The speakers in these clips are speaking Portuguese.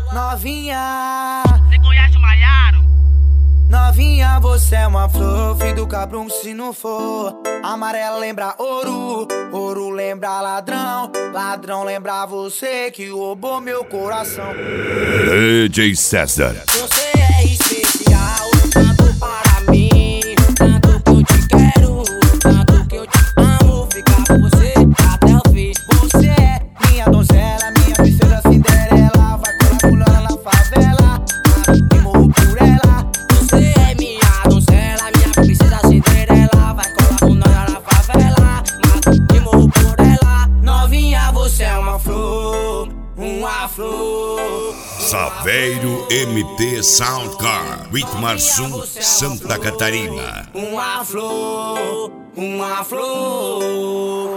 Novinha, Você conhece o Maiaro? novinha, você é uma flor, filho do cabrão se não for. Amarelo lembra ouro, ouro lembra ladrão, ladrão lembra você que roubou meu coração. DJ César. Você é especial, tanto para mim, tanto que eu te quero, tanto que eu te amo, ficar com você até o fim. Você é minha donzela, minha princesa Cinderela, vai colar pulando na favela, e morro por ela. Você é minha donzela, minha princesa Cinderela, vai colar pulando na favela, e morro por ela. Novinha, você é uma flor, uma flor. Saveiro MT Soundcar, Whitmarsum, Santa Catarina. Uma flor, uma flor.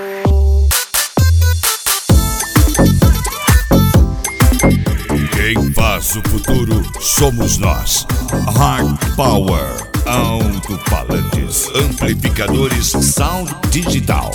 Quem faz o futuro somos nós. Hard Power, alto-falantes, amplificadores, sound digital.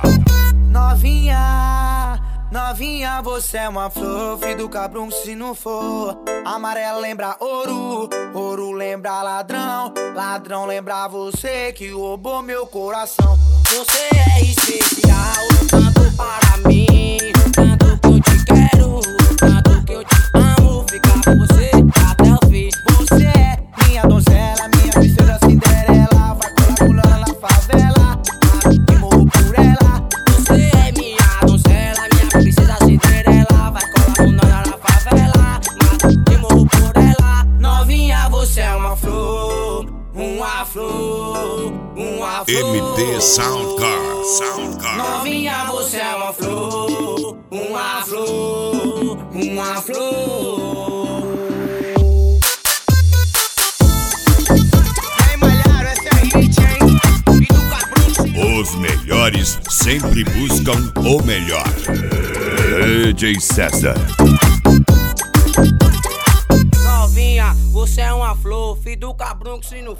Novinha, novinha, você é uma flor, filho do cabrão se não for. Amarelo lembra ouro, ouro lembra ladrão, ladrão lembra você que roubou meu coração. Você é especial, tanto para mim, tanto que eu te quero, tanto que eu te amo, ficar com você até o fim. Você é minha donzela, minha princesa Cinderela, vai colar pulando na favela, e morro por ela. Você é minha donzela, minha princesa Cinderela, vai colar pulando na favela, e morro por ela. Novinha, você é uma flor, uma flor, uma flor. MT Soundcar. Novinha, você é uma flor, uma flor, uma flor. Ei, Maiaro, essa é hit, hein? E do cabrão. Os melhores sempre buscam o melhor. DJ César. Novinha, você é uma flor, filho do cabrão que se não